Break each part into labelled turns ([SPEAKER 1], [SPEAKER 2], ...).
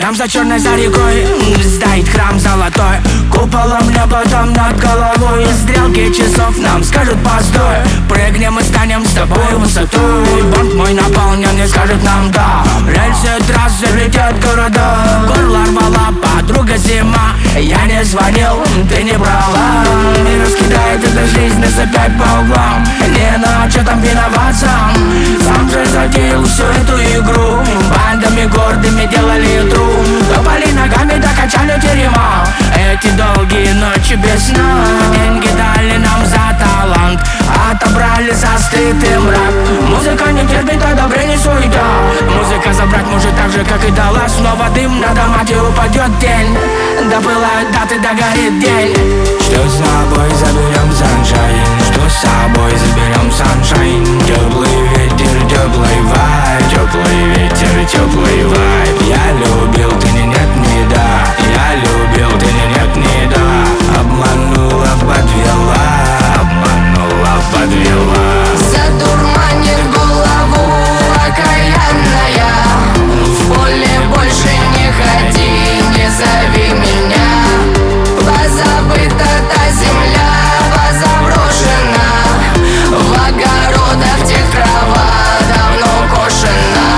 [SPEAKER 1] Там за черной за рекой стоит храм золотой, куполом небо там над головой. Стрелки часов нам скажут постой, прыгнем и станем с тобой высотой. Бомб мой наполненный скажет нам да, рельсы трассы летят города. Горло рвала подруга зима, я не звонил, ты не брала. И раскидает эта жизнь нас опять по углам. Не на что там виноват сам же затеял всю эту игру. Бандами гордыми делали тру, топали ногами, докачали терема. Эти долгие ночи без сна, деньги дали нам за талант, отобрали за стыд и мрак. Музыка не терпит одобрений, суета. Музыка забрать может так же, как и дала. Снова дым на домате, упадет тень. Допылают даты, догорит день. Что с собой заберем саншайн, что с собой заберем саншайн. Теплый ветер, теплый вайб, теплый ветер, теплый вайб. Я любил, ты не нет, не да. Я любил, ты не нет, не да. Обманула, подвела, обманула, подвела.
[SPEAKER 2] Задурманит голову окаянная. В поле больше не ходи, не зови меня. Позабыта та земля, позаброшена. В огородах тех трава давно кошена.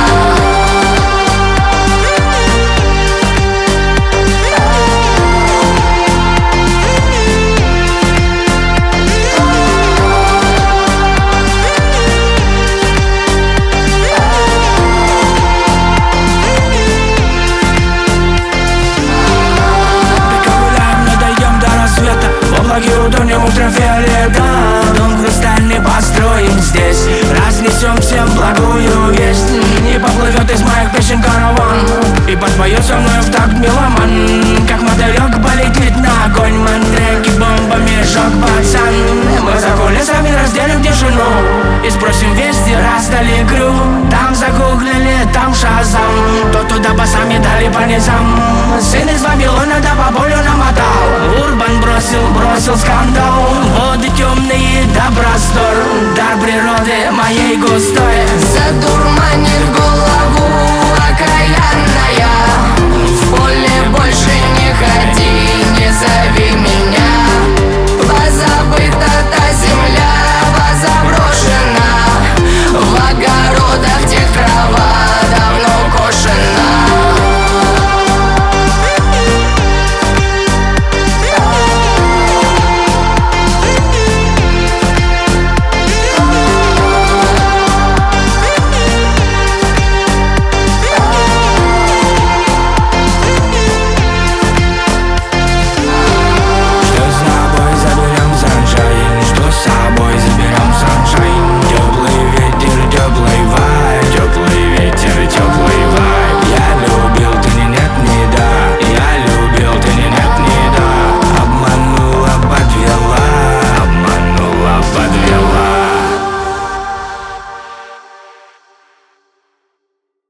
[SPEAKER 1] Утонем ультрафиолета, дом хрустальный построим здесь. Разнесем всем благую весть. Не поплывет из моих песен караван, и подпоет со мной в такт меломан. Как мотылек полетит на огонь, мандреки бомбами жёг пацан. Мы за кулисами разделим тишину и спросим вести, раздали крю. Там загуглили, там шазам, то туда басами дали по низам. Сын из Вавилона да по полю намотал. Урбан бросил скандал. Воды темные да простор, дар природы моей густой.
[SPEAKER 2] Задурманит